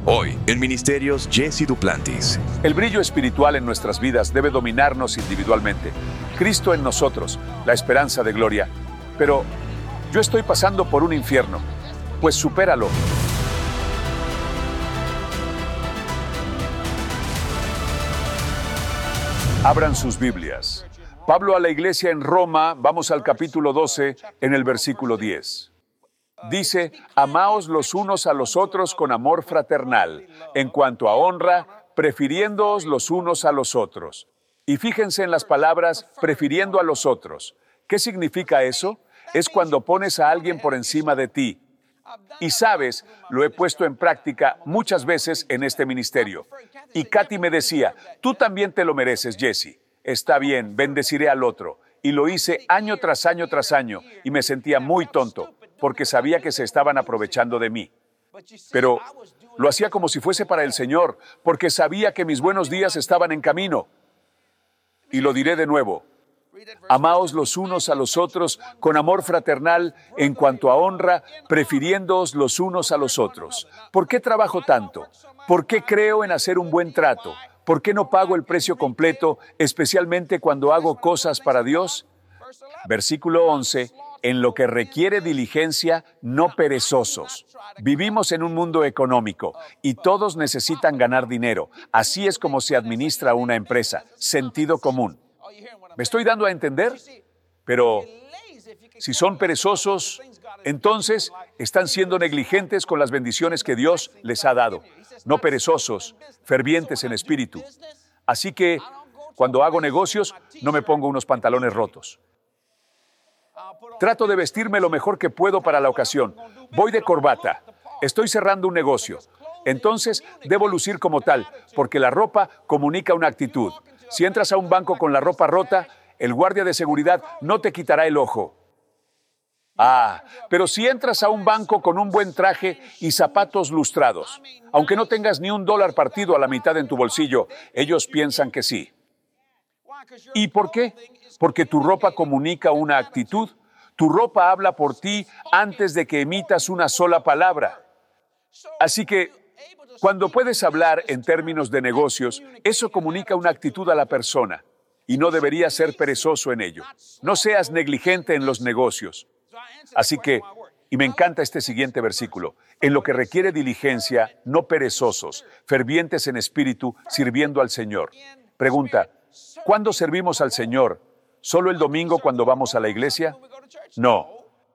Hoy, en Ministerios, Jesse Duplantis. El brillo espiritual en nuestras vidas debe dominarnos individualmente. Cristo en nosotros, la esperanza de gloria. Pero yo estoy pasando por un infierno. Pues supéralo. Abran sus Biblias. Pablo a la iglesia en Roma, vamos al capítulo 12, en el versículo 10. Dice, amaos los unos a los otros con amor fraternal, en cuanto a honra, prefiriéndoos los unos a los otros. Y fíjense en las palabras, prefiriendo a los otros. ¿Qué significa eso? Es cuando pones a alguien por encima de ti. Y sabes, lo he puesto en práctica muchas veces en este ministerio. Y Katy me decía, tú también te lo mereces, Jesse. Está bien, bendeciré al otro. Y lo hice año tras año tras año, y me sentía muy tonto, porque sabía que se estaban aprovechando de mí. Pero lo hacía como si fuese para el Señor, porque sabía que mis buenos días estaban en camino. Y lo diré de nuevo. Amaos los unos a los otros con amor fraternal, en cuanto a honra, prefiriéndoos los unos a los otros. ¿Por qué trabajo tanto? ¿Por qué creo en hacer un buen trato? ¿Por qué no pago el precio completo, especialmente cuando hago cosas para Dios? Versículo 11. En lo que requiere diligencia, no perezosos. Vivimos en un mundo económico y todos necesitan ganar dinero. Así es como se administra una empresa. Sentido común. ¿Me estoy dando a entender? Pero si son perezosos, entonces están siendo negligentes con las bendiciones que Dios les ha dado. No perezosos, fervientes en espíritu. Así que, cuando hago negocios, no me pongo unos pantalones rotos. Trato de vestirme lo mejor que puedo para la ocasión. Voy de corbata. Estoy cerrando un negocio. Entonces, debo lucir como tal, porque la ropa comunica una actitud. Si entras a un banco con la ropa rota, el guardia de seguridad no te quitará el ojo. Pero si entras a un banco con un buen traje y zapatos lustrados, aunque no tengas ni $1 partido a la mitad en tu bolsillo, ellos piensan que sí. ¿Y por qué? Porque tu ropa comunica una actitud. Tu ropa habla por ti antes de que emitas una sola palabra. Así que, cuando puedes hablar en términos de negocios, eso comunica una actitud a la persona. Y no deberías ser perezoso en ello. No seas negligente en los negocios. Así que, y me encanta este siguiente versículo, en lo que requiere diligencia, no perezosos, fervientes en espíritu, sirviendo al Señor. Pregunta, ¿cuándo servimos al Señor? ¿Solo el domingo cuando vamos a la iglesia? No.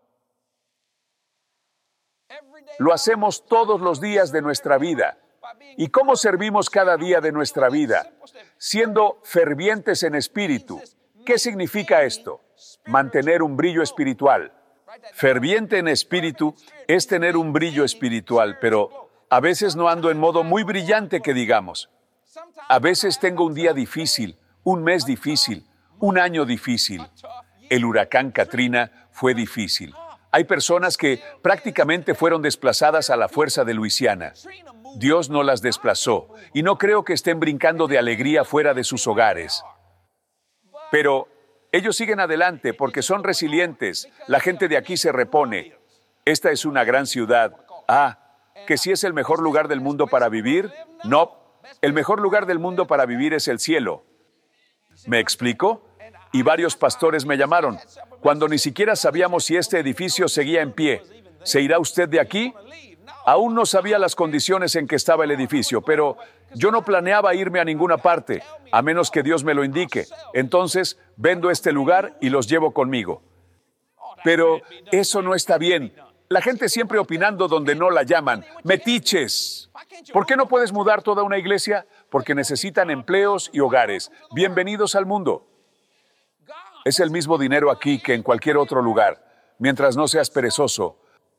Lo hacemos todos los días de nuestra vida. ¿Y cómo servimos cada día de nuestra vida? Siendo fervientes en espíritu. ¿Qué significa esto? Mantener un brillo espiritual. Ferviente en espíritu es tener un brillo espiritual, pero a veces no ando en modo muy brillante que digamos. A veces tengo un día difícil, un mes difícil, un año difícil. El huracán Katrina fue difícil. Hay personas que prácticamente fueron desplazadas a la fuerza de Luisiana. Dios no las desplazó, y no creo que estén brincando de alegría fuera de sus hogares. Pero ellos siguen adelante porque son resilientes. La gente de aquí se repone. Esta es una gran ciudad. ¿Que sí es el mejor lugar del mundo para vivir? No. El mejor lugar del mundo para vivir es el cielo. ¿Me explico? Y varios pastores me llamaron, cuando ni siquiera sabíamos si este edificio seguía en pie. ¿Se irá usted de aquí? Aún no sabía las condiciones en que estaba el edificio, pero yo no planeaba irme a ninguna parte, a menos que Dios me lo indique. Entonces, vendo este lugar y los llevo conmigo. Pero eso no está bien. La gente siempre opinando donde no la llaman. ¡Metiches! ¿Por qué no puedes mudar toda una iglesia? Porque necesitan empleos y hogares. Bienvenidos al mundo. Es el mismo dinero aquí que en cualquier otro lugar, mientras no seas perezoso.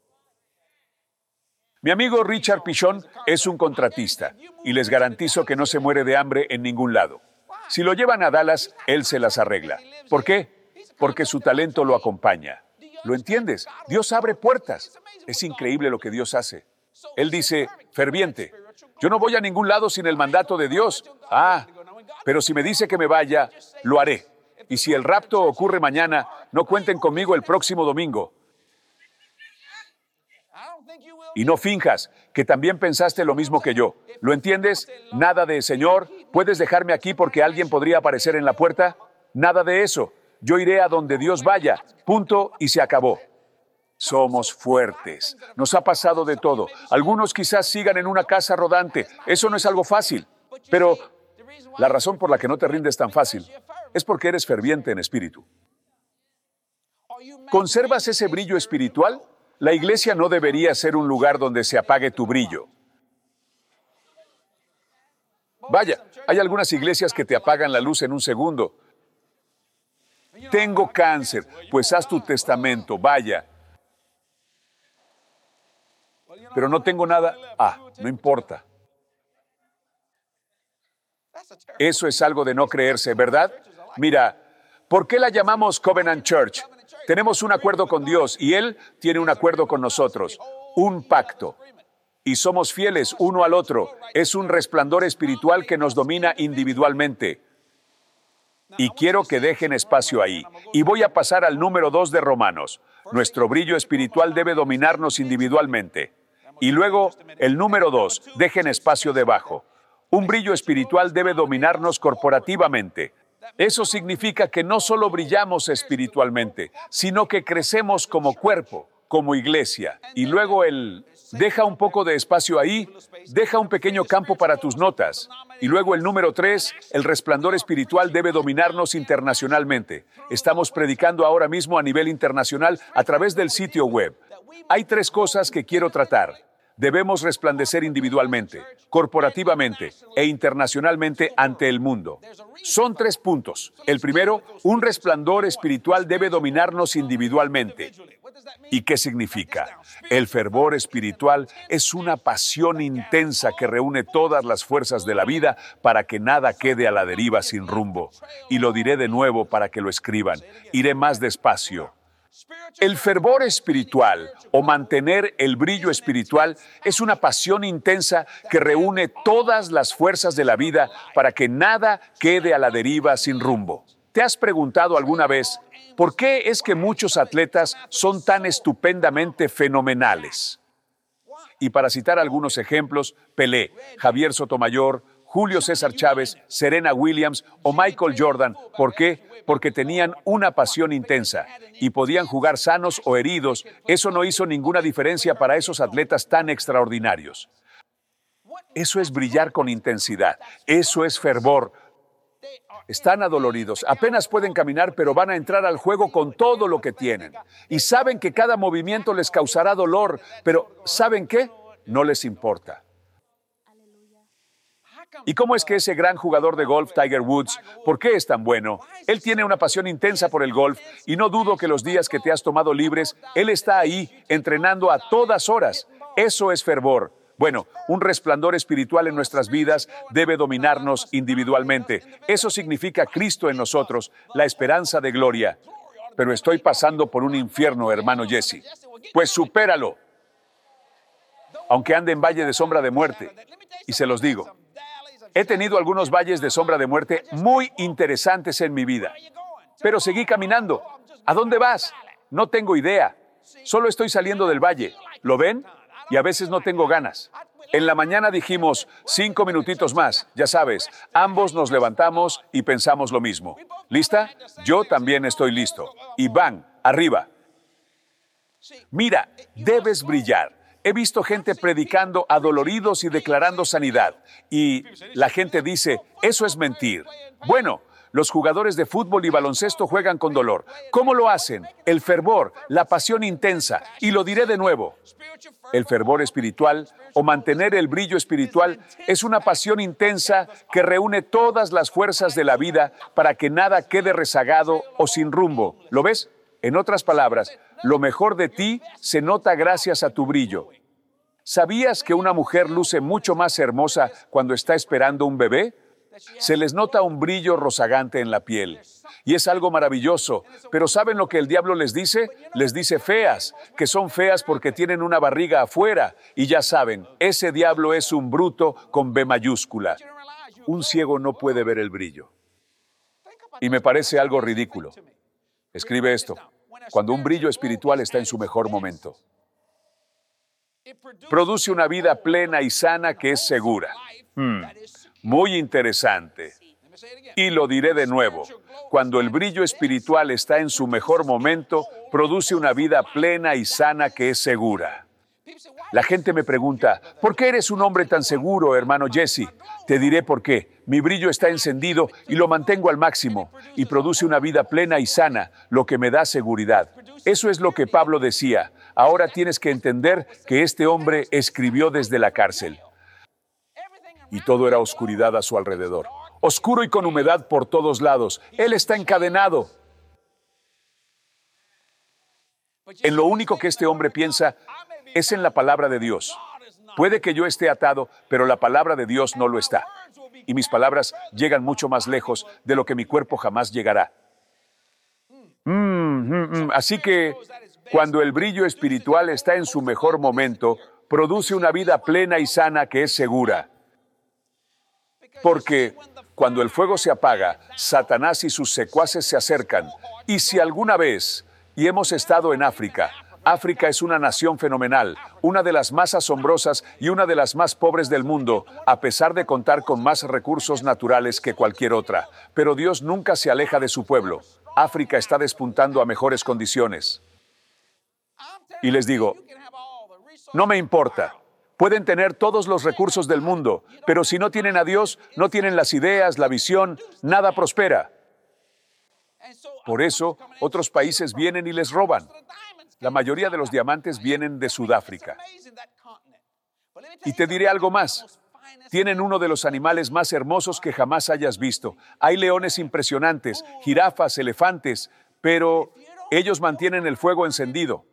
Mi amigo Richard Pichon es un contratista y les garantizo que no se muere de hambre en ningún lado. Si lo llevan a Dallas, él se las arregla. ¿Por qué? Porque su talento lo acompaña. ¿Lo entiendes? Dios abre puertas. Es increíble lo que Dios hace. Él dice, ferviente, yo no voy a ningún lado sin el mandato de Dios. Pero si me dice que me vaya, lo haré. Y si el rapto ocurre mañana, no cuenten conmigo el próximo domingo. Y no finjas que también pensaste lo mismo que yo. ¿Lo entiendes? Nada de, Señor, ¿puedes dejarme aquí porque alguien podría aparecer en la puerta? Nada de eso. Yo iré a donde Dios vaya. Punto y se acabó. Somos fuertes. Nos ha pasado de todo. Algunos quizás sigan en una casa rodante. Eso no es algo fácil. Pero la razón por la que no te rindes tan fácil es porque eres ferviente en espíritu. ¿Conservas ese brillo espiritual? La iglesia no debería ser un lugar donde se apague tu brillo. Vaya, hay algunas iglesias que te apagan la luz en un segundo. Tengo cáncer, pues haz tu testamento, vaya. Pero no tengo nada. No importa. Eso es algo de no creerse, ¿verdad? Mira, ¿por qué la llamamos Covenant Church? Tenemos un acuerdo con Dios y Él tiene un acuerdo con nosotros, un pacto. Y somos fieles uno al otro. Es un resplandor espiritual que nos domina individualmente. Y quiero que dejen espacio ahí. Y voy a pasar al número 2 de Romanos. Nuestro brillo espiritual debe dominarnos individualmente. Y luego, el número 2, dejen espacio debajo. Un brillo espiritual debe dominarnos corporativamente. Eso significa que no solo brillamos espiritualmente, sino que crecemos como cuerpo, como iglesia. Y luego deja un poco de espacio ahí, deja un pequeño campo para tus notas. Y luego el número 3, el resplandor espiritual debe dominarnos internacionalmente. Estamos predicando ahora mismo a nivel internacional a través del sitio web. Hay 3 cosas que quiero tratar. Debemos resplandecer individualmente, corporativamente e internacionalmente ante el mundo. Son 3 puntos. El primero, un resplandor espiritual debe dominarnos individualmente. ¿Y qué significa? El fervor espiritual es una pasión intensa que reúne todas las fuerzas de la vida para que nada quede a la deriva sin rumbo. Y lo diré de nuevo para que lo escriban. Iré más despacio. El fervor espiritual o mantener el brillo espiritual es una pasión intensa que reúne todas las fuerzas de la vida para que nada quede a la deriva sin rumbo. ¿Te has preguntado alguna vez por qué es que muchos atletas son tan estupendamente fenomenales? Y para citar algunos ejemplos, Pelé, Javier Sotomayor, Julio César Chávez, Serena Williams o Michael Jordan. ¿Por qué? Porque tenían una pasión intensa y podían jugar sanos o heridos. Eso no hizo ninguna diferencia para esos atletas tan extraordinarios. Eso es brillar con intensidad. Eso es fervor. Están adoloridos, apenas pueden caminar, pero van a entrar al juego con todo lo que tienen. Y saben que cada movimiento les causará dolor, pero ¿saben qué? No les importa. ¿Y cómo es que ese gran jugador de golf, Tiger Woods, por qué es tan bueno? Él tiene una pasión intensa por el golf y no dudo que los días que te has tomado libres, él está ahí entrenando a todas horas. Eso es fervor. Bueno, un resplandor espiritual en nuestras vidas debe dominarnos individualmente. Eso significa Cristo en nosotros, la esperanza de gloria. Pero estoy pasando por un infierno, hermano Jesse. Pues supéralo. Aunque ande en valle de sombra de muerte. Y se los digo. He tenido algunos valles de sombra de muerte muy interesantes en mi vida. Pero seguí caminando. ¿A dónde vas? No tengo idea. Solo estoy saliendo del valle. ¿Lo ven? Y a veces no tengo ganas. En la mañana dijimos, 5 minutitos más. Ya sabes, ambos nos levantamos y pensamos lo mismo. ¿Lista? Yo también estoy listo. Y van, arriba. Mira, debes brillar. He visto gente predicando adoloridos y declarando sanidad. Y la gente dice, eso es mentir. Bueno, los jugadores de fútbol y baloncesto juegan con dolor. ¿Cómo lo hacen? El fervor, la pasión intensa. Y lo diré de nuevo. El fervor espiritual o mantener el brillo espiritual es una pasión intensa que reúne todas las fuerzas de la vida para que nada quede rezagado o sin rumbo. ¿Lo ves? En otras palabras, lo mejor de ti se nota gracias a tu brillo. ¿Sabías que una mujer luce mucho más hermosa cuando está esperando un bebé? Se les nota un brillo rozagante en la piel. Y es algo maravilloso. Pero ¿saben lo que el diablo les dice? Les dice feas, que son feas porque tienen una barriga afuera. Y ya saben, ese diablo es un bruto con B mayúscula. Un ciego no puede ver el brillo. Y me parece algo ridículo. Escribe esto. Cuando un brillo espiritual está en su mejor momento. Produce una vida plena y sana que es segura. Muy interesante. Y lo diré de nuevo. Cuando el brillo espiritual está en su mejor momento, produce una vida plena y sana que es segura. La gente me pregunta, ¿por qué eres un hombre tan seguro, hermano Jesse? Te diré por qué. Mi brillo está encendido y lo mantengo al máximo, y produce una vida plena y sana, lo que me da seguridad. Eso es lo que Pablo decía. Ahora tienes que entender que este hombre escribió desde la cárcel. Y todo era oscuridad a su alrededor. Oscuro y con humedad por todos lados. Él está encadenado. En lo único que este hombre piensa es en la palabra de Dios. Puede que yo esté atado, pero la palabra de Dios no lo está. Y mis palabras llegan mucho más lejos de lo que mi cuerpo jamás llegará. Así que, cuando el brillo espiritual está en su mejor momento, produce una vida plena y sana que es segura. Porque cuando el fuego se apaga, Satanás y sus secuaces se acercan. Y si alguna vez, y hemos estado en África, África es una nación fenomenal, una de las más asombrosas y una de las más pobres del mundo, a pesar de contar con más recursos naturales que cualquier otra. Pero Dios nunca se aleja de su pueblo. África está despuntando a mejores condiciones. Y les digo, no me importa. Pueden tener todos los recursos del mundo, pero si no tienen a Dios, no tienen las ideas, la visión, nada prospera. Por eso, otros países vienen y les roban. La mayoría de los diamantes vienen de Sudáfrica. Y te diré algo más. Tienen uno de los animales más hermosos que jamás hayas visto. Hay leones impresionantes, jirafas, elefantes, pero ellos mantienen el fuego encendido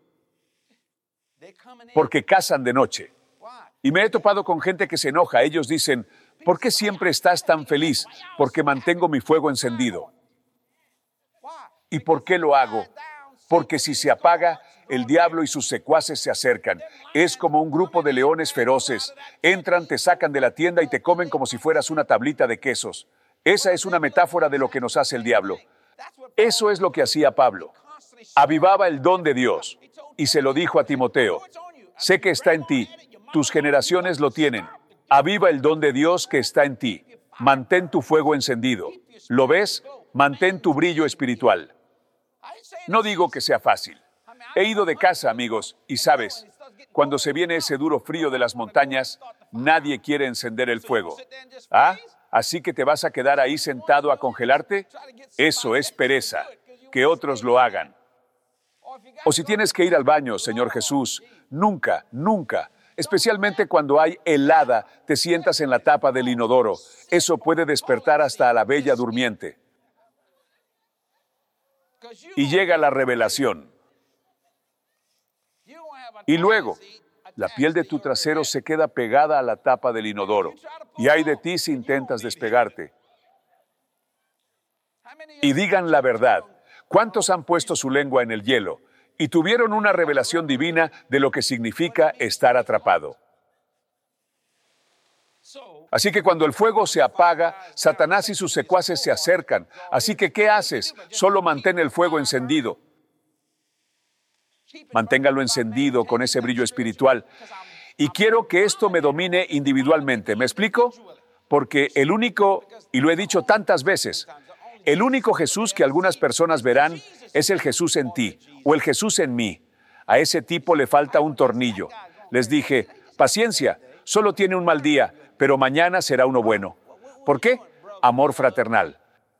porque cazan de noche. Y me he topado con gente que se enoja. Ellos dicen, ¿por qué siempre estás tan feliz? Porque mantengo mi fuego encendido. ¿Y por qué lo hago? Porque si se apaga, el diablo y sus secuaces se acercan. Es como un grupo de leones feroces. Entran, te sacan de la tienda y te comen como si fueras una tablita de quesos. Esa es una metáfora de lo que nos hace el diablo. Eso es lo que hacía Pablo. Avivaba el don de Dios. Y se lo dijo a Timoteo. Sé que está en ti. Tus generaciones lo tienen. Aviva el don de Dios que está en ti. Mantén tu fuego encendido. ¿Lo ves? Mantén tu brillo espiritual. No digo que sea fácil. He ido de casa, amigos, y sabes, cuando se viene ese duro frío de las montañas, nadie quiere encender el fuego. ¿Ah? ¿Así que te vas a quedar ahí sentado a congelarte? Eso es pereza. Que otros lo hagan. O si tienes que ir al baño, Señor Jesús, nunca, especialmente cuando hay helada, te sientas en la tapa del inodoro. Eso puede despertar hasta a la bella durmiente. Y llega la revelación. Y luego, la piel de tu trasero se queda pegada a la tapa del inodoro. Y ay de ti si intentas despegarte. Y digan la verdad. ¿Cuántos han puesto su lengua en el hielo y tuvieron una revelación divina de lo que significa estar atrapado? Así que cuando el fuego se apaga, Satanás y sus secuaces se acercan. Así que, ¿qué haces? Solo mantén el fuego encendido. Manténgalo encendido con ese brillo espiritual. Y quiero que esto me domine individualmente. ¿Me explico? Porque el único, y lo he dicho tantas veces, el único Jesús que algunas personas verán es el Jesús en ti, o el Jesús en mí. A ese tipo le falta un tornillo. Les dije, paciencia, solo tiene un mal día, pero mañana será uno bueno. ¿Por qué? Amor fraternal.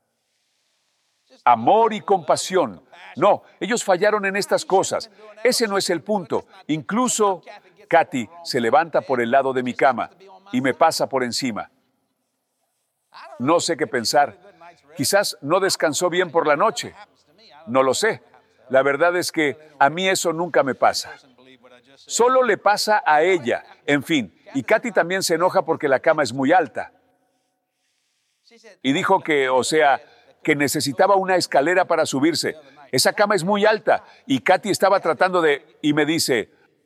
Amor y compasión. No, ellos fallaron en estas cosas. Ese no es el punto. Incluso, Katy se levanta por el lado de mi cama y me pasa por encima. No sé qué pensar. Quizás no descansó bien por la noche. No lo sé. La verdad es que a mí eso nunca me pasa. Solo le pasa a ella. En fin, y Katy también se enoja porque la cama es muy alta. Y dijo que, que necesitaba una escalera para subirse. Esa cama es muy alta. Y Katy estaba tratando y me dice,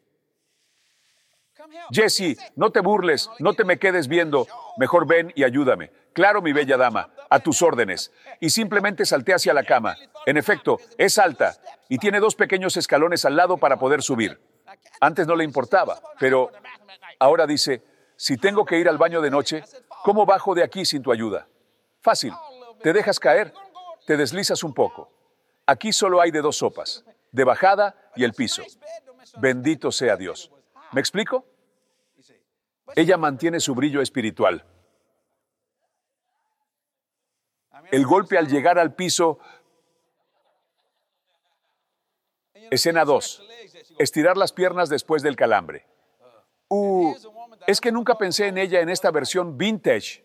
Jesse, no te burles, no te me quedes viendo. Mejor ven y ayúdame. Claro, mi bella dama, a tus órdenes. Y simplemente salté hacia la cama. En efecto, es alta y tiene 2 pequeños escalones al lado para poder subir. Antes no le importaba, pero ahora dice, si tengo que ir al baño de noche, ¿cómo bajo de aquí sin tu ayuda? Fácil, te dejas caer, te deslizas un poco. Aquí solo hay de dos sopas, de bajada y el piso. Bendito sea Dios. ¿Me explico? Ella mantiene su brillo espiritual. El golpe al llegar al piso. Escena 2. Estirar las piernas después del calambre. Es que nunca pensé en ella en esta versión vintage.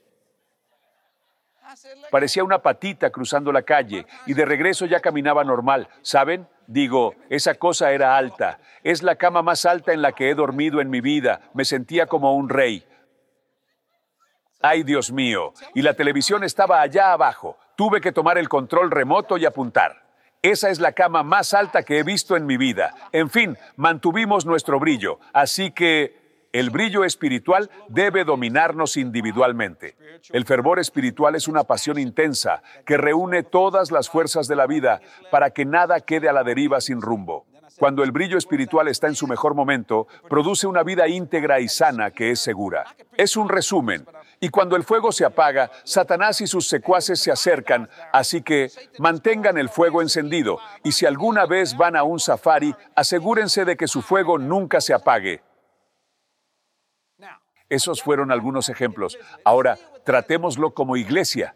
Parecía una patita cruzando la calle y de regreso ya caminaba normal. ¿Saben? Digo, esa cosa era alta. Es la cama más alta en la que he dormido en mi vida. Me sentía como un rey. ¡Ay, Dios mío! Y la televisión estaba allá abajo. Tuve que tomar el control remoto y apuntar. Esa es la cama más alta que he visto en mi vida. En fin, mantuvimos nuestro brillo. Así que el brillo espiritual debe dominarnos individualmente. El fervor espiritual es una pasión intensa que reúne todas las fuerzas de la vida para que nada quede a la deriva sin rumbo. Cuando el brillo espiritual está en su mejor momento, produce una vida íntegra y sana que es segura. Es un resumen. Y cuando el fuego se apaga, Satanás y sus secuaces se acercan, así que mantengan el fuego encendido. Y si alguna vez van a un safari, asegúrense de que su fuego nunca se apague. Esos fueron algunos ejemplos. Ahora, tratémoslo como iglesia.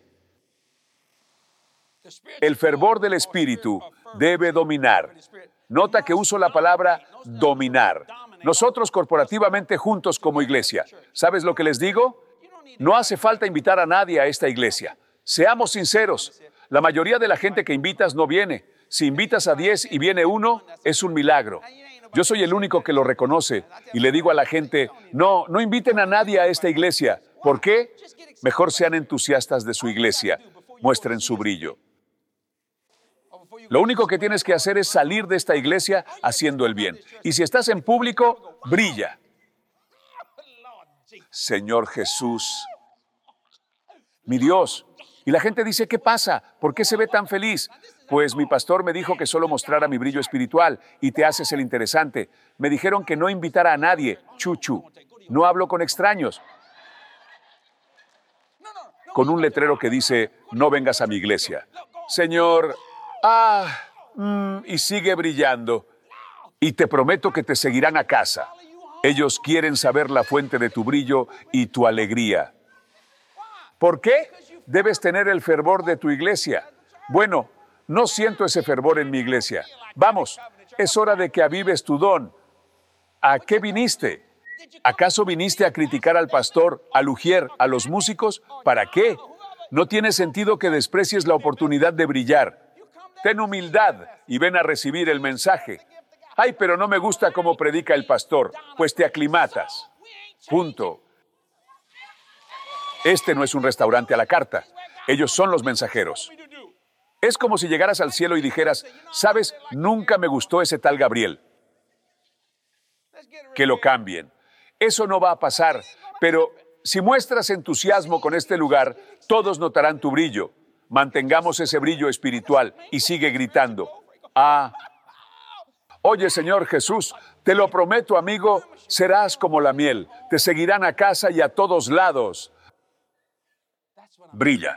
El fervor del Espíritu debe dominar. Nota que uso la palabra dominar. Nosotros corporativamente juntos como iglesia. ¿Sabes lo que les digo? No hace falta invitar a nadie a esta iglesia. Seamos sinceros. La mayoría de la gente que invitas no viene. Si invitas a 10 y viene uno, es un milagro. Yo soy el único que lo reconoce y le digo a la gente, no inviten a nadie a esta iglesia. ¿Por qué? Mejor sean entusiastas de su iglesia. Muestren su brillo. Lo único que tienes que hacer es salir de esta iglesia haciendo el bien. Y si estás en público, brilla. Señor Jesús, mi Dios. Y la gente dice, ¿qué pasa? ¿Por qué se ve tan feliz? Pues mi pastor me dijo que solo mostrara mi brillo espiritual y te haces el interesante. Me dijeron que no invitara a nadie. Chuchu. No hablo con extraños. Con un letrero que dice, no vengas a mi iglesia. Señor, y sigue brillando. Y te prometo que te seguirán a casa. Ellos quieren saber la fuente de tu brillo y tu alegría. ¿Por qué? Debes tener el fervor de tu iglesia. Bueno, no siento ese fervor en mi iglesia. Vamos, es hora de que avives tu don. ¿A qué viniste? ¿Acaso viniste a criticar al pastor, al ujier, a los músicos? ¿Para qué? No tiene sentido que desprecies la oportunidad de brillar. Ten humildad y ven a recibir el mensaje. Ay, pero no me gusta cómo predica el pastor, pues te aclimatas. Punto. Este no es un restaurante a la carta. Ellos son los mensajeros. Es como si llegaras al cielo y dijeras, ¿sabes? Nunca me gustó ese tal Gabriel. Que lo cambien. Eso no va a pasar, pero si muestras entusiasmo con este lugar, todos notarán tu brillo. Mantengamos ese brillo espiritual y sigue gritando. Oye, Señor Jesús, te lo prometo, amigo, serás como la miel. Te seguirán a casa y a todos lados. Brilla.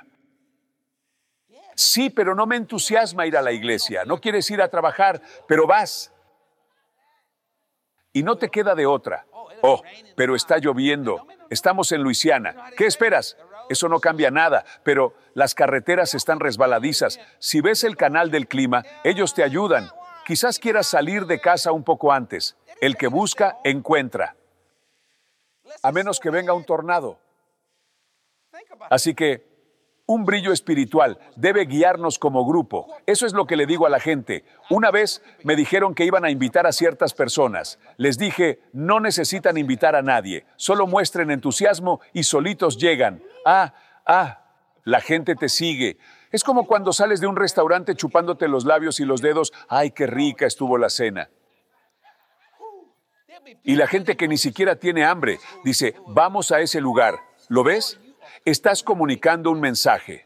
Sí, pero no me entusiasma ir a la iglesia. No quieres ir a trabajar, pero vas. Y no te queda de otra. Oh, pero está lloviendo. Estamos en Luisiana. ¿Qué esperas? Eso no cambia nada, pero las carreteras están resbaladizas. Si ves el canal del clima, ellos te ayudan. Quizás quieras salir de casa un poco antes. El que busca, encuentra. A menos que venga un tornado. Así que un brillo espiritual debe guiarnos como grupo. Eso es lo que le digo a la gente. Una vez me dijeron que iban a invitar a ciertas personas. Les dije, no necesitan invitar a nadie. Solo muestren entusiasmo y solitos llegan. La gente te sigue. Es como cuando sales de un restaurante chupándote los labios y los dedos. ¡Ay, qué rica estuvo la cena! Y la gente que ni siquiera tiene hambre dice, vamos a ese lugar. ¿Lo ves? Estás comunicando un mensaje.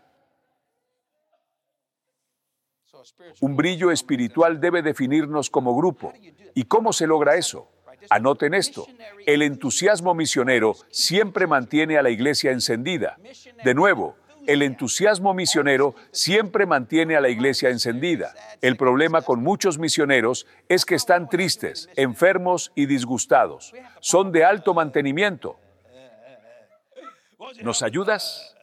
Un brillo espiritual debe definirnos como grupo. ¿Y cómo se logra eso? Anoten esto. El entusiasmo misionero siempre mantiene a la iglesia encendida. De nuevo, el entusiasmo misionero siempre mantiene a la iglesia encendida. El problema con muchos misioneros es que están tristes, enfermos y disgustados. Son de alto mantenimiento. ¿Nos ayudas?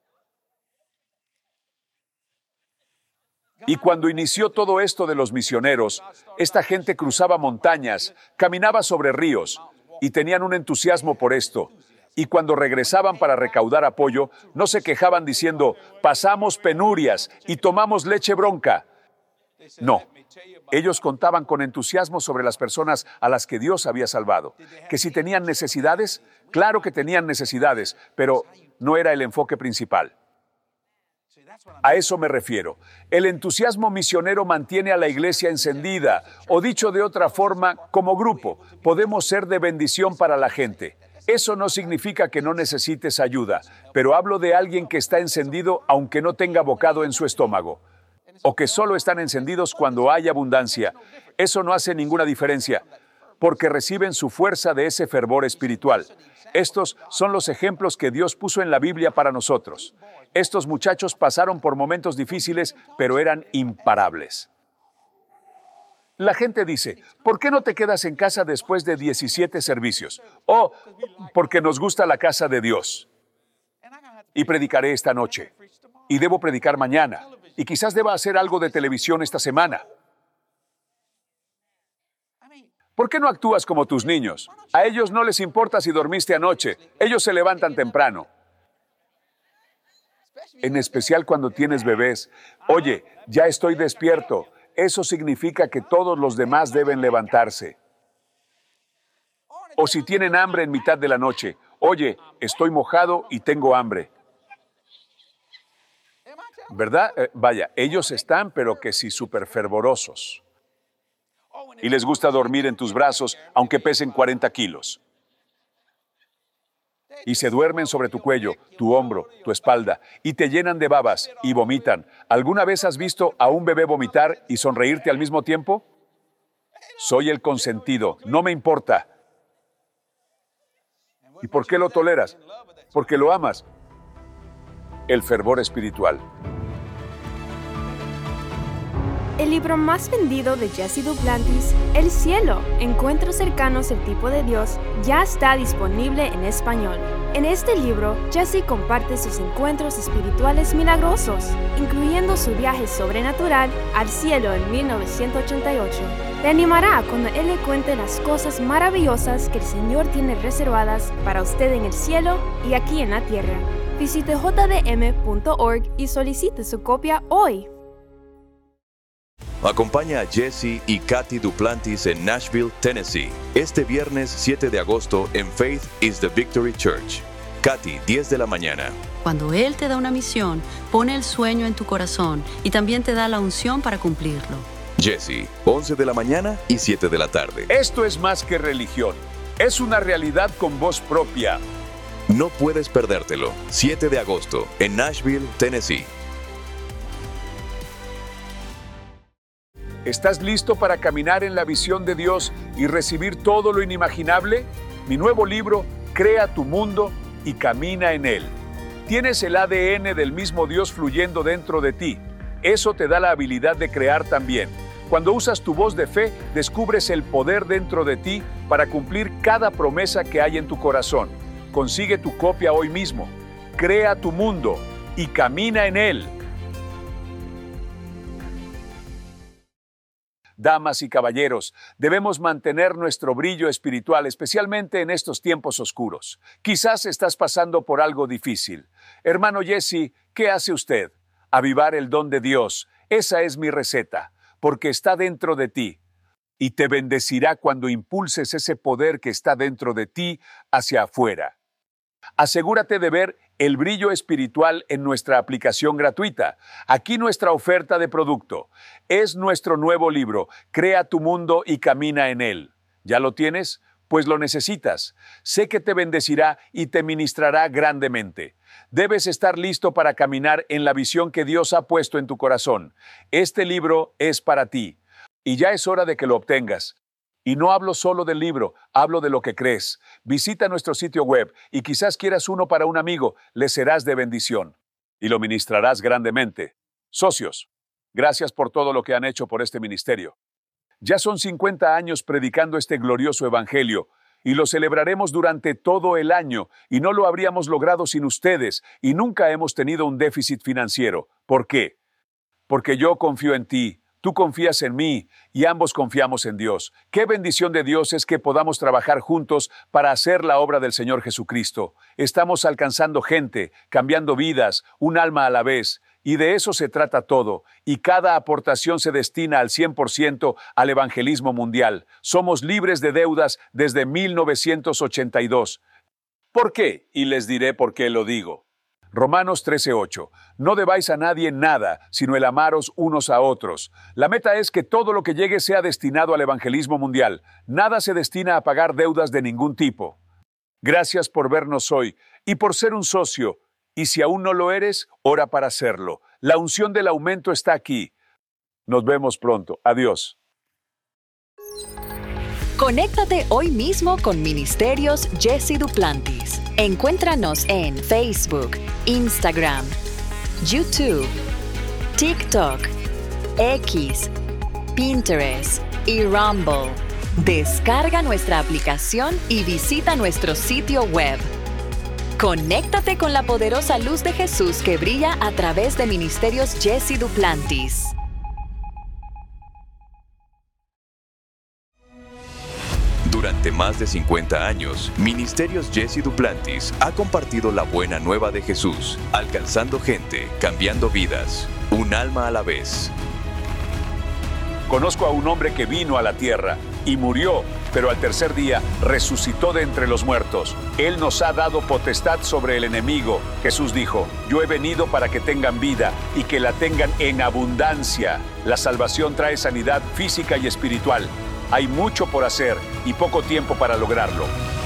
Y cuando inició todo esto de los misioneros, esta gente cruzaba montañas, caminaba sobre ríos y tenían un entusiasmo por esto. Y cuando regresaban para recaudar apoyo, no se quejaban diciendo, pasamos penurias y tomamos leche bronca. No, ellos contaban con entusiasmo sobre las personas a las que Dios había salvado. Que si tenían necesidades, claro que tenían necesidades, pero no era el enfoque principal. A eso me refiero. El entusiasmo misionero mantiene a la iglesia encendida, o dicho de otra forma, como grupo, podemos ser de bendición para la gente. Eso no significa que no necesites ayuda, pero hablo de alguien que está encendido aunque no tenga bocado en su estómago, o que solo están encendidos cuando hay abundancia. Eso no hace ninguna diferencia, porque reciben su fuerza de ese fervor espiritual. Estos son los ejemplos que Dios puso en la Biblia para nosotros. Estos muchachos pasaron por momentos difíciles, pero eran imparables. La gente dice, ¿por qué no te quedas en casa después de 17 servicios? Oh, porque nos gusta la casa de Dios. Y predicaré esta noche. Y debo predicar mañana. Y quizás deba hacer algo de televisión esta semana. ¿Por qué no actúas como tus niños? A ellos no les importa si dormiste anoche. Ellos se levantan temprano. En especial cuando tienes bebés. Oye, ya estoy despierto. Eso significa que todos los demás deben levantarse. O si tienen hambre en mitad de la noche. Oye, estoy mojado y tengo hambre. ¿Verdad? Vaya, ellos están, pero que sí, súper fervorosos. Y les gusta dormir en tus brazos, aunque pesen 40 kilos. Y se duermen sobre tu cuello, tu hombro, tu espalda, y te llenan de babas y vomitan. ¿Alguna vez has visto a un bebé vomitar y sonreírte al mismo tiempo? Soy el consentido, no me importa. ¿Y por qué lo toleras? Porque lo amas. El fervor espiritual. El libro más vendido de Jesse Duplantis, El cielo, encuentros cercanos al tipo de Dios, ya está disponible en español. En este libro, Jesse comparte sus encuentros espirituales milagrosos, incluyendo su viaje sobrenatural al cielo en 1988. Te animará cuando él le cuente las cosas maravillosas que el Señor tiene reservadas para usted en el cielo y aquí en la tierra. Visite jdm.org y solicite su copia hoy. Acompaña a Jesse y Kathy Duplantis en Nashville, Tennessee, este viernes 7 de agosto en Faith is the Victory Church. Kathy, 10 de la mañana. Cuando Él te da una misión, pone el sueño en tu corazón y también te da la unción para cumplirlo. Jesse, 11 de la mañana y 7 de la tarde. Esto es más que religión. Es una realidad con voz propia. No puedes perdértelo. 7 de agosto en Nashville, Tennessee. ¿Estás listo para caminar en la visión de Dios y recibir todo lo inimaginable? Mi nuevo libro, Crea tu mundo y camina en él. Tienes el ADN del mismo Dios fluyendo dentro de ti. Eso te da la habilidad de crear también. Cuando usas tu voz de fe, descubres el poder dentro de ti para cumplir cada promesa que hay en tu corazón. Consigue tu copia hoy mismo. Crea tu mundo y camina en él. Damas y caballeros, debemos mantener nuestro brillo espiritual, especialmente en estos tiempos oscuros. Quizás estás pasando por algo difícil. Hermano Jesse, ¿qué hace usted? Avivar el don de Dios. Esa es mi receta, porque está dentro de ti. Y te bendecirá cuando impulses ese poder que está dentro de ti hacia afuera. Asegúrate de ver el brillo espiritual en nuestra aplicación gratuita. Aquí nuestra oferta de producto. Es nuestro nuevo libro, Crea tu mundo y camina en él. ¿Ya lo tienes? Pues lo necesitas. Sé que te bendecirá y te ministrará grandemente. Debes estar listo para caminar en la visión que Dios ha puesto en tu corazón. Este libro es para ti. Y ya es hora de que lo obtengas. Y no hablo solo del libro, hablo de lo que crees. Visita nuestro sitio web y quizás quieras uno para un amigo, le serás de bendición y lo ministrarás grandemente. Socios, gracias por todo lo que han hecho por este ministerio. Ya son 50 años predicando este glorioso evangelio y lo celebraremos durante todo el año y no lo habríamos logrado sin ustedes y nunca hemos tenido un déficit financiero. ¿Por qué? Porque yo confío en ti, tú confías en mí y ambos confiamos en Dios. Qué bendición de Dios es que podamos trabajar juntos para hacer la obra del Señor Jesucristo. Estamos alcanzando gente, cambiando vidas, un alma a la vez. Y de eso se trata todo, y cada aportación se destina al 100% al evangelismo mundial. Somos libres de deudas desde 1982. ¿Por qué? Y les diré por qué lo digo. Romanos 13:8. No debáis a nadie nada, sino el amaros unos a otros. La meta es que todo lo que llegue sea destinado al evangelismo mundial. Nada se destina a pagar deudas de ningún tipo. Gracias por vernos hoy y por ser un socio. Y si aún no lo eres, ora para hacerlo. La unción del aumento está aquí. Nos vemos pronto. Adiós. Conéctate hoy mismo con Ministerios Jesse Duplantis. Encuéntranos en Facebook, Instagram, YouTube, TikTok, X, Pinterest y Rumble. Descarga nuestra aplicación y visita nuestro sitio web. Conéctate con la poderosa luz de Jesús que brilla a través de Ministerios Jesse Duplantis. Durante más de 50 años, Ministerios Jesse Duplantis ha compartido la buena nueva de Jesús, alcanzando gente, cambiando vidas, un alma a la vez. Conozco a un hombre que vino a la tierra y murió, pero al tercer día resucitó de entre los muertos. Él nos ha dado potestad sobre el enemigo. Jesús dijo, yo he venido para que tengan vida y que la tengan en abundancia. La salvación trae sanidad física y espiritual. Hay mucho por hacer y poco tiempo para lograrlo.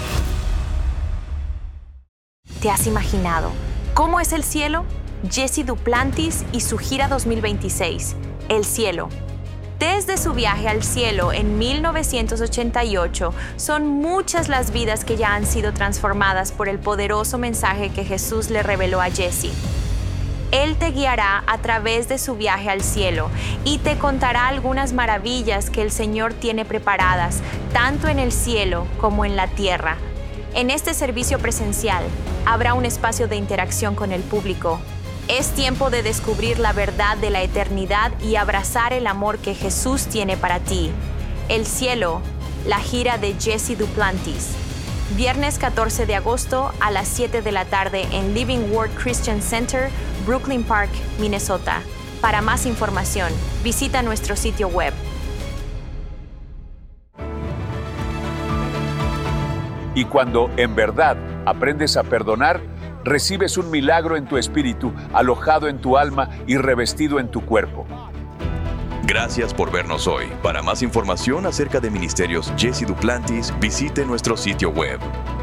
¿Te has imaginado cómo es el cielo? Jesse Duplantis y su gira 2026, El Cielo. Desde su viaje al cielo en 1988, son muchas las vidas que ya han sido transformadas por el poderoso mensaje que Jesús le reveló a Jesse. Él te guiará a través de su viaje al cielo y te contará algunas maravillas que el Señor tiene preparadas, tanto en el cielo como en la tierra. En este servicio presencial, habrá un espacio de interacción con el público. Es tiempo de descubrir la verdad de la eternidad y abrazar el amor que Jesús tiene para ti. El Cielo, la gira de Jesse Duplantis. Viernes 14 de agosto a las 7 de la tarde en Living Word Christian Center, Brooklyn Park, Minnesota. Para más información, visita nuestro sitio web. Y cuando en verdad aprendes a perdonar, recibes un milagro en tu espíritu, alojado en tu alma y revestido en tu cuerpo. Gracias por vernos hoy. Para más información acerca de Ministerios Jesse Duplantis, visite nuestro sitio web.